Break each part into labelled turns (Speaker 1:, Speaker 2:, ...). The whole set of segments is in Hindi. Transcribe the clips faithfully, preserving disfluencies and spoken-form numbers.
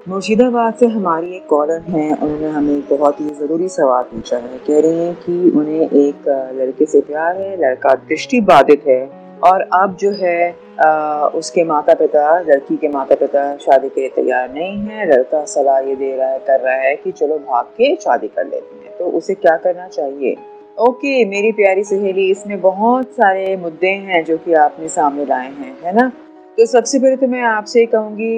Speaker 1: मुर्शिदाबाद से हमारी एक कॉलर हैं, उन्होंने हमें एक बहुत ही ज़रूरी सवाल पूछा है। कह रही हैं कि उन्हें एक लड़के से प्यार है, लड़का दृष्टि बाधित है और अब जो है आ, उसके माता पिता, लड़की के माता पिता शादी के लिए तैयार नहीं है। लड़का सलाह ये दे रहा है कर रहा है कि चलो भाग के शादी कर लेते हैं, तो उसे क्या करना चाहिए? ओके मेरी प्यारी सहेली, इसमें बहुत सारे मुद्दे हैं जो कि आपने सामने लाए हैं, है ना। तो सबसे पहले तो मैं आपसे कहूँगी,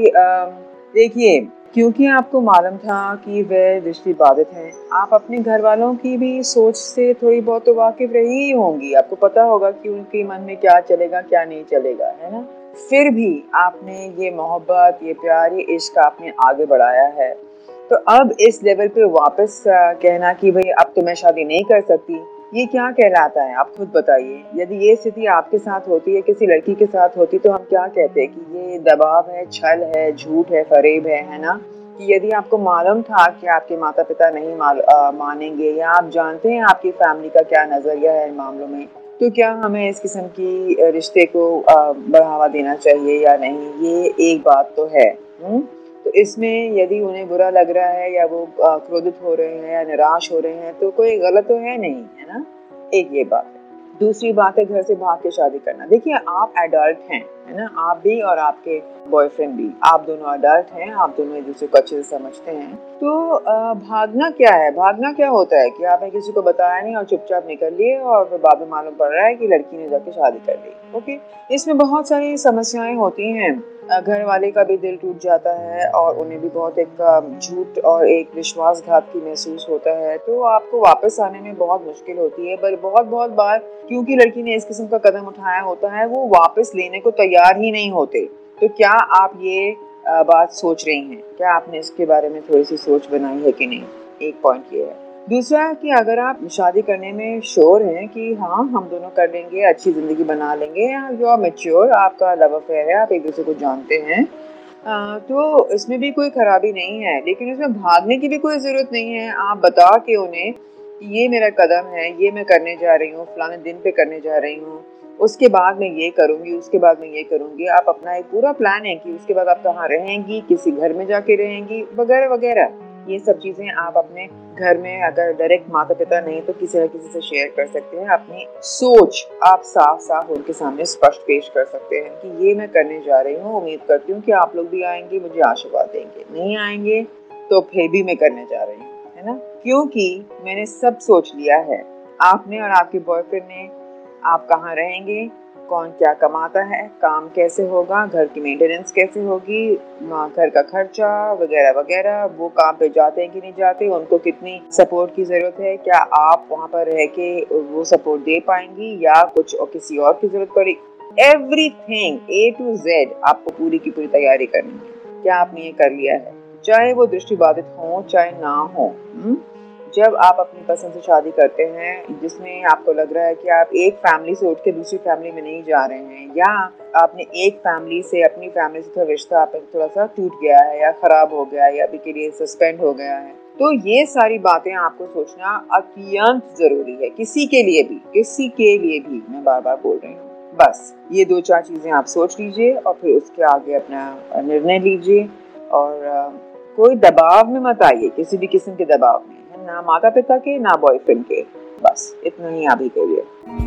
Speaker 1: देखिए, क्योंकि आपको मालूम था कि वह दृष्टि बाधित हैं, आप अपने घर वालों की भी सोच से थोड़ी बहुत तो वाकिफ रही ही होंगी। आपको पता होगा कि उनके मन में क्या चलेगा क्या नहीं चलेगा, है ना। फिर भी आपने ये मोहब्बत, ये प्यार, ये इश्क आपने आगे बढ़ाया है। तो अब इस लेवल पे वापस कहना कि भाई अब तो मैं शादी नहीं कर सकती, ये क्या कहलाता है? आप खुद बताइए। यदि ये स्थिति आपके साथ होती है, किसी लड़की के साथ होती, तो हम क्या कहते हैं कि ये दबाव है, छल है, झूठ है, फरेब है, है ना। कि यदि आपको मालूम था कि आपके माता पिता नहीं माल, आ, मानेंगे, या आप जानते हैं आपकी फैमिली का क्या नजरिया है इन मामलों में, तो क्या हमें इस किस्म की रिश्ते को आ, बढ़ावा देना चाहिए या नहीं? ये एक बात तो है। हुँ? तो इसमें यदि उन्हें बुरा लग रहा है या वो क्रोधित हो रहे हैं या निराश हो रहे हैं, तो कोई गलत तो है नहीं, है ना। एक ये बात है। दूसरी बात है घर से भाग के शादी करना। देखिए, आप एडल्ट हैं, है ना, आप भी और आपके बॉयफ्रेंड भी, आप दोनों एडल्ट हैं, आप दोनों एक दूसरे को अच्छे से समझते हैं। तो भागना क्या है? भागना क्या होता है कि आपने किसी को बताया नहीं और चुपचाप निकल लिए और फिर बाद में मालूम पड़ रहा है कि लड़की ने जाके शादी कर ली। ओके, इसमें बहुत सारी समस्याएं होती हैं। घर वाले का भी दिल टूट जाता है और उन्हें भी बहुत एक झूठ और एक विश्वासघात की महसूस होता है। तो आपको वापस आने में बहुत मुश्किल होती है। पर बहुत बहुत बार क्योंकि लड़की ने इस किस्म का कदम उठाया होता है, वो वापस लेने को तैयार ही नहीं होते। तो क्या आप ये बात सोच रही हैं? क्या आपने इसके बारे में थोड़ी सी सोच बनाई है कि नहीं? एक पॉइंट ये है। दूसरा है कि अगर आप शादी करने में श्योर हैं कि हाँ हम दोनों कर लेंगे, अच्छी ज़िंदगी बना लेंगे, यू आर मैच्योर, आपका लव अफेयर है, आप एक दूसरे को जानते हैं, आ, तो इसमें भी कोई खराबी नहीं है। लेकिन इसमें भागने की भी कोई ज़रूरत नहीं है। आप बता के उन्हें कि ये मेरा कदम है, ये मैं करने जा रही हूँ, फलाने दिन पे करने जा रही हूँ, उसके बाद मैं ये करूँगी, उसके बाद मैं ये करूँगी। आप अपना एक पूरा प्लान है कि उसके बाद आप कहाँ रहेंगी, किसी घर में जाके रहेंगी, वगैरह वगैरह। ये सब चीज़ें आप अपने घर में, अगर डायरेक्ट माता पिता नहीं तो किसी न किसी से शेयर कर सकते हैं। अपनी सोच आप साफ साफ उनके सामने स्पष्ट पेश कर सकते हैं कि ये मैं करने जा रही हूँ, उम्मीद करती हूँ कि आप लोग भी आएंगे, मुझे आशीर्वाद देंगे। नहीं आएंगे तो फिर भी मैं करने जा रही हूँ, है ना। क्योंकि मैंने सब सोच लिया है, आपने और आपके बॉयफ्रेंड ने, आप कहाँ रहेंगे, कौन क्या कमाता है, काम कैसे होगा, घर की मेंटेनेंस कैसे होगी, घर का खर्चा वगैरह वगैरह, वो काम पे जाते हैं कि नहीं जाते, उनको कितनी सपोर्ट की ज़रूरत है, क्या आप वहाँ पर रह के वो सपोर्ट दे पाएंगी या कुछ और किसी और की ज़रूरत पड़ी। एवरीथिंग ए टू जेड आपको पूरी की पूरी तैयारी करनी है। क्या आपने ये कर लिया है? चाहे वो दृष्टि बाधित हो चाहे ना हो। हुँ? जब आप अपनी पसंद से शादी करते हैं, जिसमें आपको लग रहा है कि आप एक फैमिली से उठ के दूसरी फैमिली में नहीं जा रहे हैं, या आपने एक फैमिली से, अपनी फैमिली से थोड़ा रिश्ता आप थोड़ा सा टूट गया है या ख़राब हो गया है या अभी के लिए सस्पेंड हो गया है, तो ये सारी बातें आपको सोचना अत्यंत ज़रूरी है। किसी के लिए भी, किसी के लिए भी, मैं बार बार बोल रही हूँ। बस ये दो चार चीज़ें आप सोच लीजिए और फिर उसके आगे अपना निर्णय लीजिए। और आ, कोई दबाव में मत आइए, किसी भी किस्म के दबाव में, ना माता पिता के ना बॉयफ्रेंड के। बस इतना ही अभी के लिए।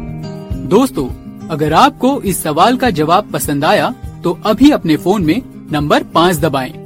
Speaker 2: दोस्तों, अगर आपको इस सवाल का जवाब पसंद आया तो अभी अपने फोन में नंबर पाँच दबाएं।